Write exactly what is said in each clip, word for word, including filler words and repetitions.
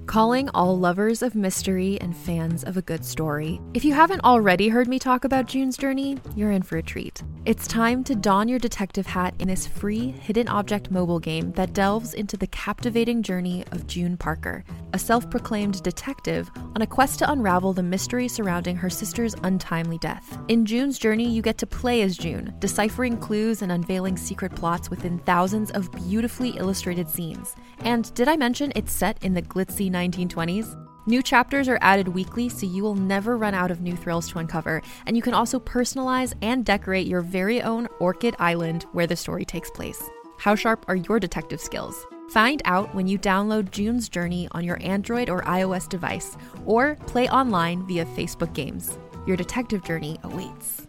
Calling all lovers of mystery and fans of a good story. If you haven't already heard me talk about June's Journey, you're in for a treat. It's time to don your detective hat in this free hidden object mobile game that delves into the captivating journey of June Parker, a self-proclaimed detective on a quest to unravel the mystery surrounding her sister's untimely death. In June's Journey, you get to play as June, deciphering clues and unveiling secret plots within thousands of beautifully illustrated scenes. And did I mention it's set in the glitzy nineteen twenties? New chapters are added weekly, so you will never run out of new thrills to uncover, and you can also personalize and decorate your very own Orchid Island where the story takes place. How sharp are your detective skills? Find out when you download June's Journey on your Android or iOS device, or play online via Facebook Games. Your detective journey awaits.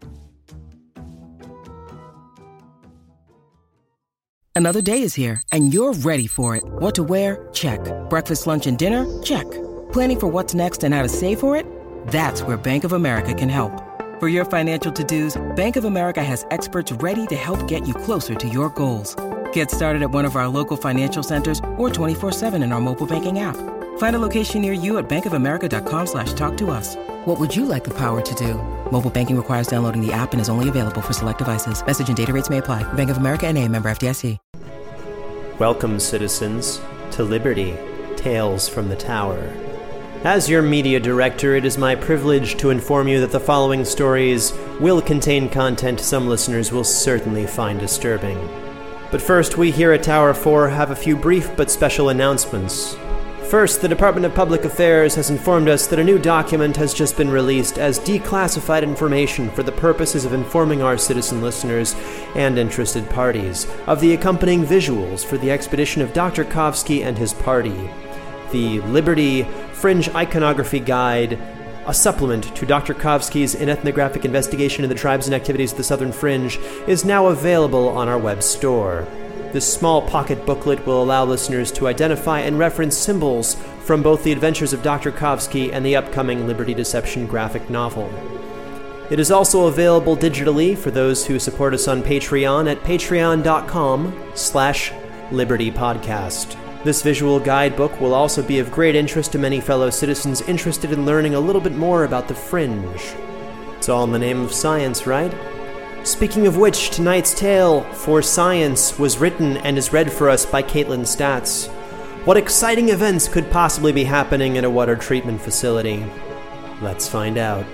Another day is here, and you're ready for it. What to wear? Check. Breakfast, lunch, and dinner? Check. Planning for what's next and how to save for it? That's where Bank of America can help. For your financial to-dos, Bank of America has experts ready to help get you closer to your goals. Get started at one of our local financial centers or twenty-four seven in our mobile banking app. Find a location near you at bankofamerica.com slash talk to us. What would you like the power to do? Mobile banking requires downloading the app and is only available for select devices. Message and data rates may apply. Bank of America N A, member F D I C. Welcome, citizens, to Liberty, Tales from the Tower. As your media director, it is my privilege to inform you that the following stories will contain content some listeners will certainly find disturbing. But first, we here at Tower four have a few brief but special announcements. First, the Department of Public Affairs has informed us that a new document has just been released as declassified information for the purposes of informing our citizen listeners and interested parties of the accompanying visuals for the expedition of Doctor Kovsky and his party. The Liberty Fringe Iconography Guide, a supplement to Doctor Kovsky's An Ethnographic Investigation of the Tribes and Activities of the Southern Fringe, is now available on our web store. This small pocket booklet will allow listeners to identify and reference symbols from both the adventures of Doctor Kovsky and the upcoming Liberty Deception graphic novel. It is also available digitally for those who support us on Patreon at patreon.com slash libertypodcast. This visual guidebook will also be of great interest to many fellow citizens interested in learning a little bit more about the Fringe. It's all in the name of science, right? Speaking of which, tonight's tale, For Science, was written and is read for us by Caitlin Statz. What exciting events could possibly be happening in a water treatment facility? Let's find out.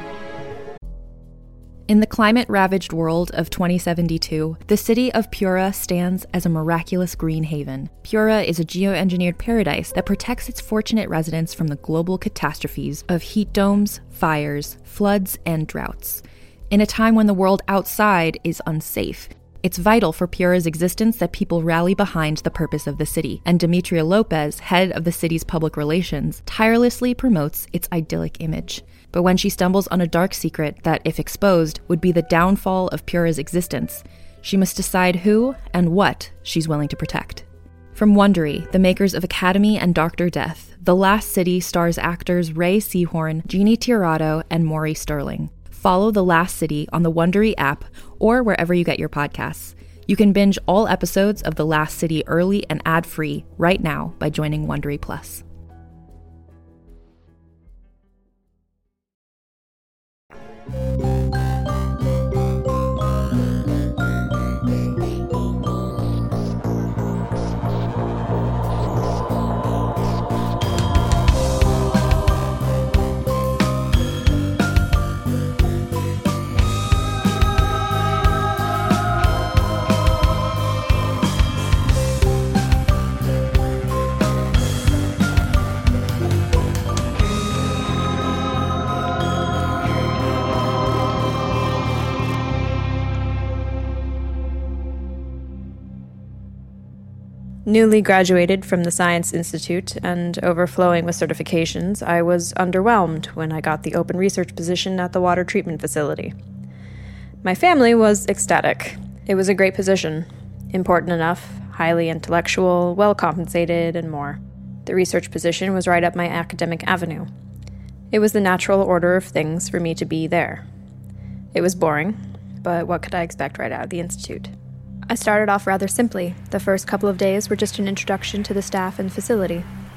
In the climate-ravaged world of twenty seventy-two, the city of Pura stands as a miraculous green haven. Pura is a geoengineered paradise that protects its fortunate residents from the global catastrophes of heat domes, fires, floods, and droughts. In a time when the world outside is unsafe, it's vital for Pura's existence that people rally behind the purpose of the city, and Demetria Lopez, head of the city's public relations, tirelessly promotes its idyllic image. But when she stumbles on a dark secret that, if exposed, would be the downfall of Pura's existence, she must decide who and what she's willing to protect. From Wondery, the makers of Academy and Doctor Death, The Last City stars actors Ray Seahorn, Jeannie Tirado, and Maury Sterling. Follow The Last City on the Wondery app or wherever you get your podcasts. You can binge all episodes of The Last City early and ad-free right now by joining Wondery Plus. Newly graduated from the Science Institute and overflowing with certifications, I was underwhelmed when I got the open research position at the water treatment facility. My family was ecstatic. It was a great position, important enough, highly intellectual, well compensated, and more. The research position was right up my academic avenue. It was the natural order of things for me to be there. It was boring, but what could I expect right out of the Institute? I started off rather simply. The first couple of days were just an introduction to the staff and facility.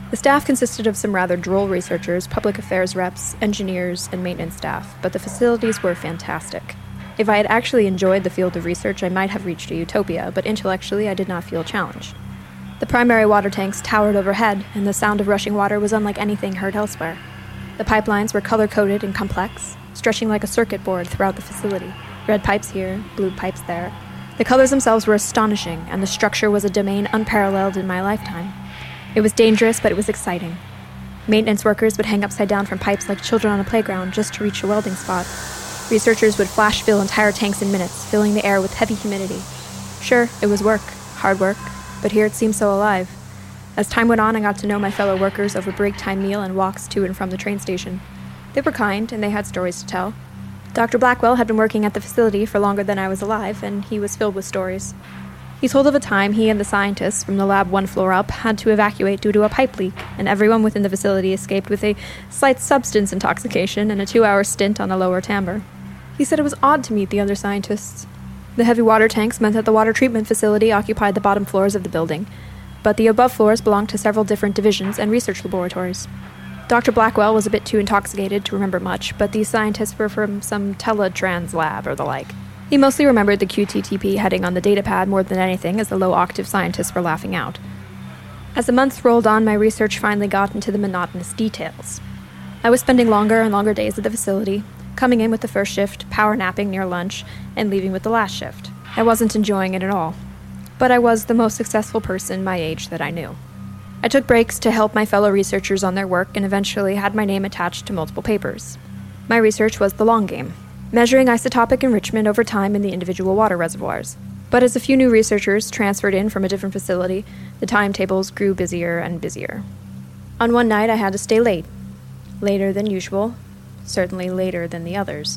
The staff consisted of some rather droll researchers, public affairs reps, engineers, and maintenance staff, but the facilities were fantastic. If I had actually enjoyed the field of research, I might have reached a utopia, but intellectually I did not feel challenged. The primary water tanks towered overhead, and the sound of rushing water was unlike anything heard elsewhere. The pipelines were color-coded and complex, stretching like a circuit board throughout the facility. Red pipes here, blue pipes there. The colors themselves were astonishing, and the structure was a domain unparalleled in my lifetime. It was dangerous, but it was exciting. Maintenance workers would hang upside down from pipes like children on a playground just to reach a welding spot. Researchers would flash fill entire tanks in minutes, filling the air with heavy humidity. Sure, it was work, hard work, but here it seemed so alive. As time went on, I got to know my fellow workers over break time meal and walks to and from the train station. They were kind, and they had stories to tell. Doctor Blackwell had been working at the facility for longer than I was alive, and he was filled with stories. He told of a time he and the scientists from the lab one floor up had to evacuate due to a pipe leak, and everyone within the facility escaped with a slight substance intoxication and a two-hour stint on a lower timbre. He said it was odd to meet the other scientists. The heavy water tanks meant that the water treatment facility occupied the bottom floors of the building, but the above floors belonged to several different divisions and research laboratories. Doctor Blackwell was a bit too intoxicated to remember much, but these scientists were from some teletrans lab or the like. He mostly remembered the Q T T P heading on the datapad more than anything, as the low-octave scientists were laughing out. As the months rolled on, my research finally got into the monotonous details. I was spending longer and longer days at the facility, coming in with the first shift, power napping near lunch, and leaving with the last shift. I wasn't enjoying it at all, but I was the most successful person my age that I knew. I took breaks to help my fellow researchers on their work and eventually had my name attached to multiple papers. My research was the long game, measuring isotopic enrichment over time in the individual water reservoirs. But as a few new researchers transferred in from a different facility, the timetables grew busier and busier. On one night, I had to stay late. Later than usual, certainly later than the others.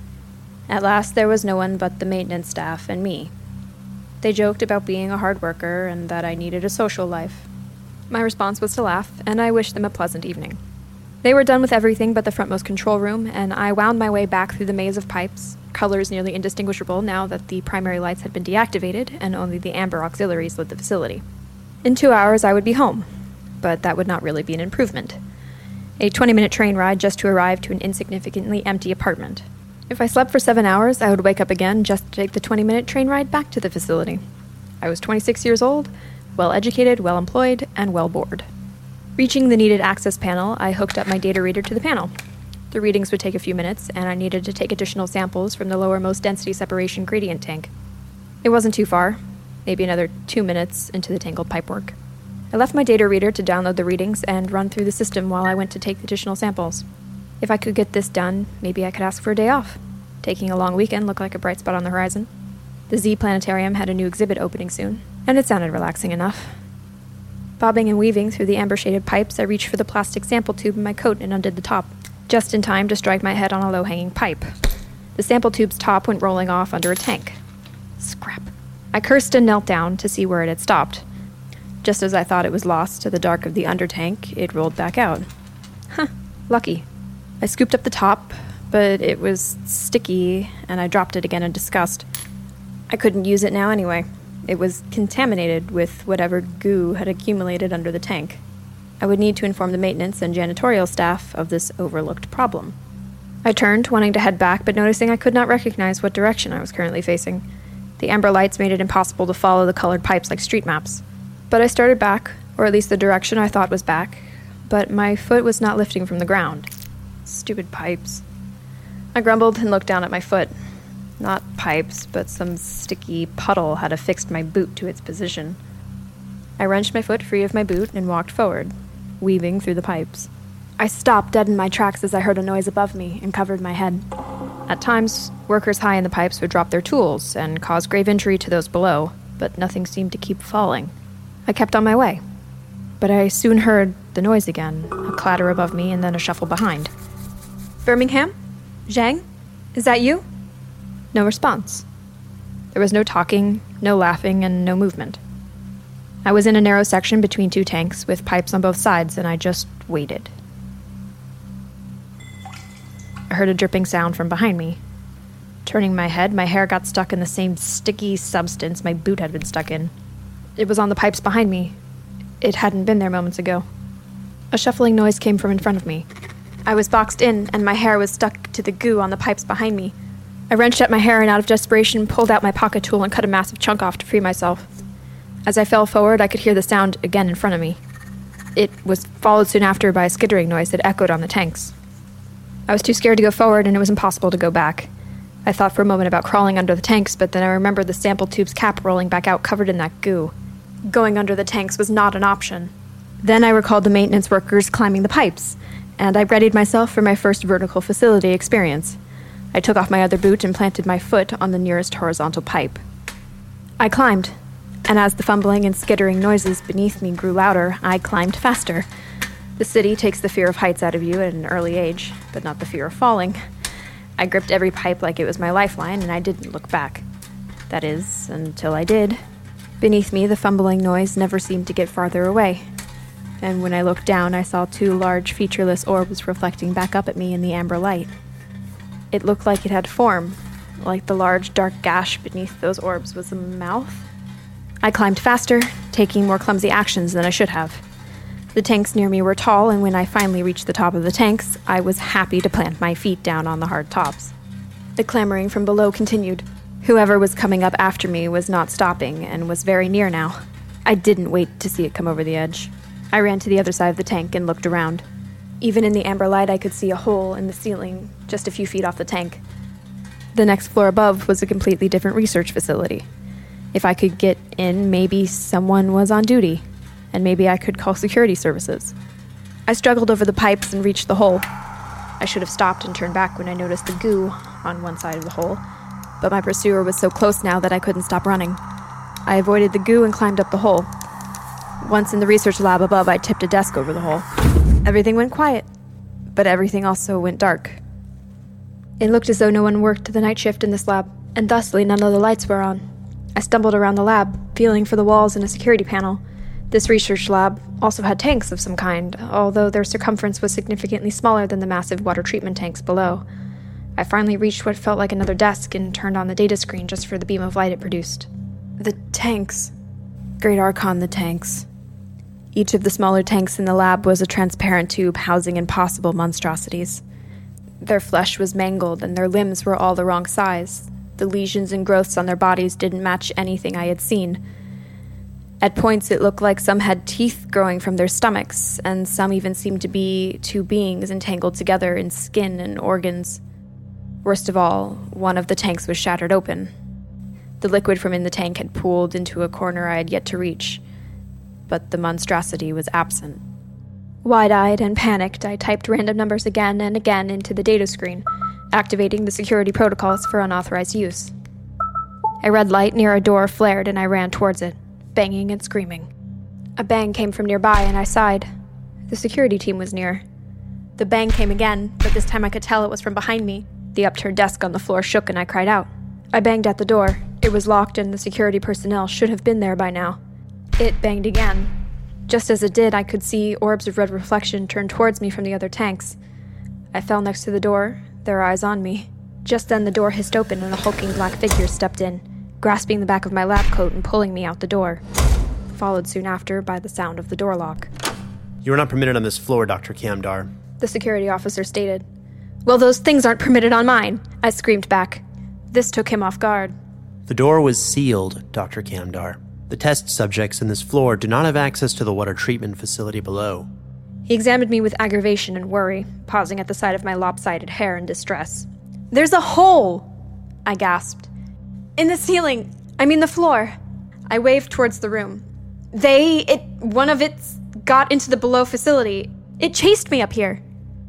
At last, there was no one but the maintenance staff and me. They joked about being a hard worker and that I needed a social life. My response was to laugh, and I wished them a pleasant evening. They were done with everything but the frontmost control room, and I wound my way back through the maze of pipes, colors nearly indistinguishable now that the primary lights had been deactivated and only the amber auxiliaries lit the facility. In two hours, I would be home, but that would not really be an improvement. A twenty-minute train ride just to arrive to an insignificantly empty apartment. If I slept for seven hours, I would wake up again just to take the twenty-minute train ride back to the facility. I was twenty-six years old, well-educated, well-employed, and well-bored. Reaching the needed access panel, I hooked up my data reader to the panel. The readings would take a few minutes, and I needed to take additional samples from the lowermost density separation gradient tank. It wasn't too far, maybe another two minutes into the tangled pipework. I left my data reader to download the readings and run through the system while I went to take the additional samples. If I could get this done, maybe I could ask for a day off. Taking a long weekend looked like a bright spot on the horizon. The Z Planetarium had a new exhibit opening soon, and it sounded relaxing enough. Bobbing and weaving through the amber-shaded pipes, I reached for the plastic sample tube in my coat and undid the top, just in time to strike my head on a low-hanging pipe. The sample tube's top went rolling off under a tank. Scrap. I cursed and knelt down to see where it had stopped. Just as I thought it was lost to the dark of the under-tank, it rolled back out. Huh, lucky. I scooped up the top, but it was sticky, and I dropped it again in disgust. I couldn't use it now anyway. It was contaminated with whatever goo had accumulated under the tank. I would need to inform the maintenance and janitorial staff of this overlooked problem. I turned, wanting to head back, but noticing I could not recognize what direction I was currently facing. The amber lights made it impossible to follow the colored pipes like street maps. But I started back, or at least the direction I thought was back, but my foot was not lifting from the ground. Stupid pipes. I grumbled and looked down at my foot. Not pipes, but some sticky puddle had affixed my boot to its position. I wrenched my foot free of my boot and walked forward, weaving through the pipes. I stopped dead in my tracks as I heard a noise above me and covered my head. At times, workers high in the pipes would drop their tools and cause grave injury to those below, but nothing seemed to keep falling. I kept on my way, but I soon heard the noise again, a clatter above me and then a shuffle behind. Birmingham? Zhang? Is that you? No response. There was no talking, no laughing, and no movement. I was in a narrow section between two tanks with pipes on both sides, and I just waited. I heard a dripping sound from behind me. Turning my head, my hair got stuck in the same sticky substance my boot had been stuck in. It was on the pipes behind me. It hadn't been there moments ago. A shuffling noise came from in front of me. I was boxed in, and my hair was stuck to the goo on the pipes behind me. I wrenched at my hair and out of desperation pulled out my pocket tool and cut a massive chunk off to free myself. As I fell forward, I could hear the sound again in front of me. It was followed soon after by a skittering noise that echoed on the tanks. I was too scared to go forward, and it was impossible to go back. I thought for a moment about crawling under the tanks, but then I remembered the sample tube's cap rolling back out covered in that goo. Going under the tanks was not an option. Then I recalled the maintenance workers climbing the pipes, and I readied myself for my first vertical facility experience. I took off my other boot and planted my foot on the nearest horizontal pipe. I climbed, and as the fumbling and skittering noises beneath me grew louder, I climbed faster. The city takes the fear of heights out of you at an early age, but not the fear of falling. I gripped every pipe like it was my lifeline, and I didn't look back. That is, until I did. Beneath me, the fumbling noise never seemed to get farther away. And when I looked down, I saw two large, featureless orbs reflecting back up at me in the amber light. It looked like it had form, like the large, dark gash beneath those orbs was a mouth. I climbed faster, taking more clumsy actions than I should have. The tanks near me were tall, and when I finally reached the top of the tanks, I was happy to plant my feet down on the hard tops. The clamoring from below continued. Whoever was coming up after me was not stopping, and was very near now. I didn't wait to see it come over the edge. I ran to the other side of the tank and looked around. Even in the amber light, I could see a hole in the ceiling, just a few feet off the tank. The next floor above was a completely different research facility. If I could get in, maybe someone was on duty, and maybe I could call security services. I struggled over the pipes and reached the hole. I should have stopped and turned back when I noticed the goo on one side of the hole, but my pursuer was so close now that I couldn't stop running. I avoided the goo and climbed up the hole. Once in the research lab above, I tipped a desk over the hole. Everything went quiet, but everything also went dark. It looked as though no one worked the night shift in this lab, and thusly none of the lights were on. I stumbled around the lab, feeling for the walls and a security panel. This research lab also had tanks of some kind, although their circumference was significantly smaller than the massive water treatment tanks below. I finally reached what felt like another desk and turned on the data screen just for the beam of light it produced. The tanks. Great Archon, the tanks. Each of the smaller tanks in the lab was a transparent tube housing impossible monstrosities. Their flesh was mangled and their limbs were all the wrong size. The lesions and growths on their bodies didn't match anything I had seen. At points it looked like some had teeth growing from their stomachs, and some even seemed to be two beings entangled together in skin and organs. Worst of all, one of the tanks was shattered open. The liquid from in the tank had pooled into a corner I had yet to reach, but the monstrosity was absent. Wide-eyed and panicked, I typed random numbers again and again into the data screen, activating the security protocols for unauthorized use. A red light near a door flared and I ran towards it, banging and screaming. A bang came from nearby and I sighed. The security team was near. The bang came again, but this time I could tell it was from behind me. The upturned desk on the floor shook and I cried out. I banged at the door. It was locked and the security personnel should have been there by now. It banged again. Just as it did, I could see orbs of red reflection turn towards me from the other tanks. I fell next to the door, their eyes on me. Just then the door hissed open and a hulking black figure stepped in, grasping the back of my lab coat and pulling me out the door, followed soon after by the sound of the door lock. You are not permitted on this floor, Doctor Kamdar, the security officer stated. Well, those things aren't permitted on mine, I screamed back. This took him off guard. The door was sealed, Doctor Kamdar. The test subjects in this floor do not have access to the water treatment facility below. He examined me with aggravation and worry, pausing at the sight of my lopsided hair in distress. There's a hole, I gasped. In the ceiling, I mean the floor. I waved towards the room. They, it, one of it's got into the below facility. It chased me up here.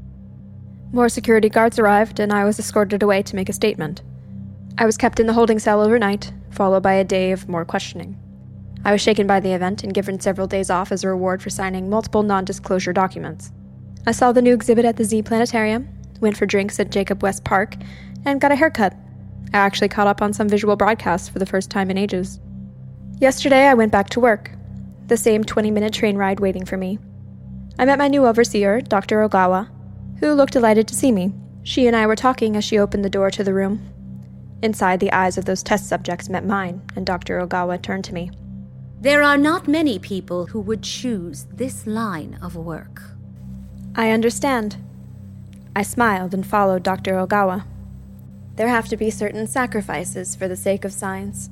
More security guards arrived, and I was escorted away to make a statement. I was kept in the holding cell overnight, followed by a day of more questioning. I was shaken by the event and given several days off as a reward for signing multiple non-disclosure documents. I saw the new exhibit at the Z Planetarium, went for drinks at Jacob West Park, and got a haircut. I actually caught up on some visual broadcasts for the first time in ages. Yesterday, I went back to work. The same twenty-minute train ride waiting for me. I met my new overseer, Doctor Ogawa, who looked delighted to see me. She and I were talking as she opened the door to the room. Inside, the eyes of those test subjects met mine, and Doctor Ogawa turned to me. There are not many people who would choose this line of work. I understand. I smiled and followed Doctor Ogawa. There have to be certain sacrifices for the sake of science.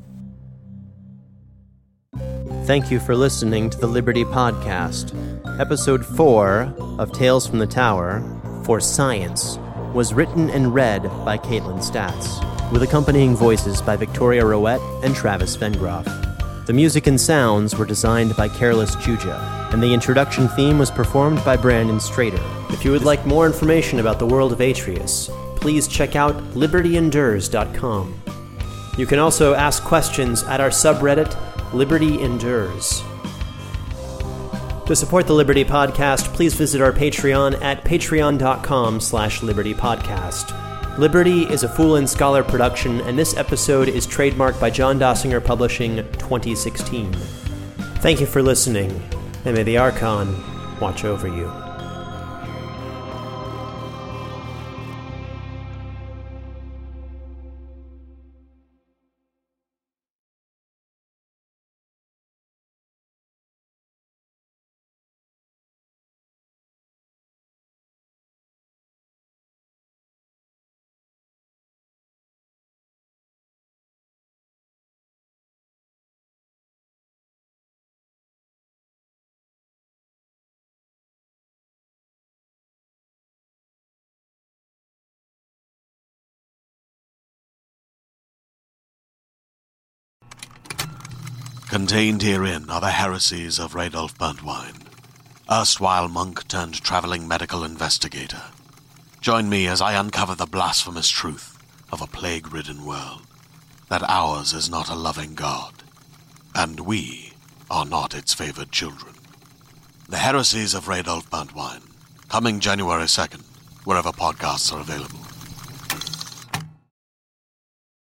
Thank you for listening to the Liberty Podcast. Episode four of Tales from the Tower, For Science, was written and read by Caitlin Statz, with accompanying voices by Victoria Rowett and Travis Vengroff. The music and sounds were designed by Careless Juja, and the introduction theme was performed by Brandon Strader. If you would like more information about the world of Atreus, please check out liberty endures dot com. You can also ask questions at our subreddit, Liberty Endures. To support the Liberty Podcast, please visit our Patreon at patreon.com slash libertypodcast. Liberty is a Fool and Scholar production, and this episode is trademarked by John Dossinger Publishing twenty sixteen. Thank you for listening, and may the Archon watch over you. Contained herein are the heresies of Radolf Burntwine, erstwhile monk turned traveling medical investigator. Join me as I uncover the blasphemous truth of a plague-ridden world, that ours is not a loving God, and we are not its favored children. The heresies of Radolf Burntwine, coming January second, wherever podcasts are available.